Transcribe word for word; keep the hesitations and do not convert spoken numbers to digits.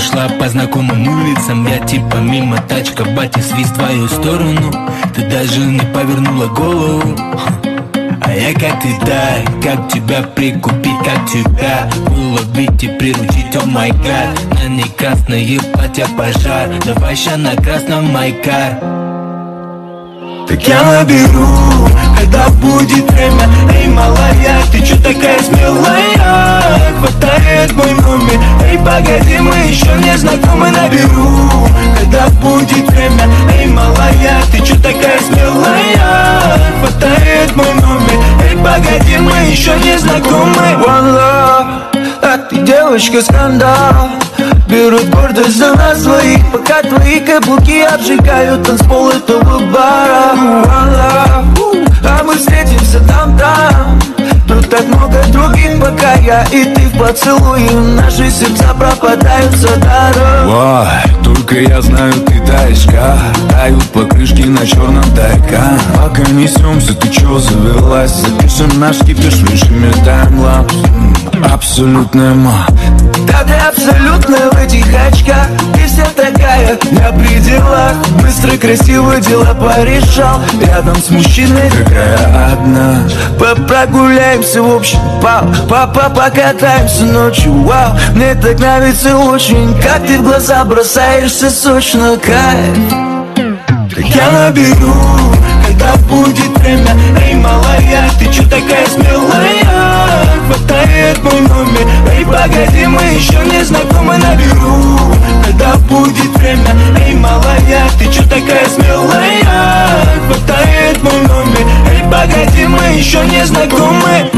шла по знакомым улицам. Я типа мимо, тачка, батя, свист в твою сторону. Ты даже не повернула голову. А я как ты, да, как тебя прикупить, как тебя уловить и приручить, о май гад. На ней красное платье пожар, давай ща на красном майкар. Так я наберу, когда будет время. Эй, малая, ты чё такая смелая? Хватает мой номер. Эй, погоди, мы еще не знакомы. Наберу, когда будет время. Эй, малая, ты чё такая смелая? Хватает мой номер. Эй, погоди, мы еще не знакомы. One love, а ты девочка скандал. Берут гордость за нас двоих, пока твои каблуки обжигают танцпол этого бара. One love, а мы встретимся там-там. Тут так много других, пока я и ты в поцелуе. Наши сердца пропадают за даром. Ой, только я знаю, ты таечка. Тают покрышки на черном тайка. Пока несемся, ты чё завелась? Запишем наш кипиш в режиме таймлапс. Абсолютная ма. Да ты абсолютно в этих очках. Ты вся такая на пределах. Быстро, красиво дела порешал. Рядом с мужчиной какая одна. Прогуляемся в общем, папа, покатаемся ночью. Вау, мне так нравится очень, как ты в глаза бросаешься сочно, кайф. Так я наберу, когда будет время. Эй, малая, ты чё такая смелая? Хватает мой номер. Эй, погоди, мы еще не знакомы. Наберу, когда будет время. Эй, малая, ты чё такая смелая? Хватает мой номер. Эй, погоди, мы еще не знакомы.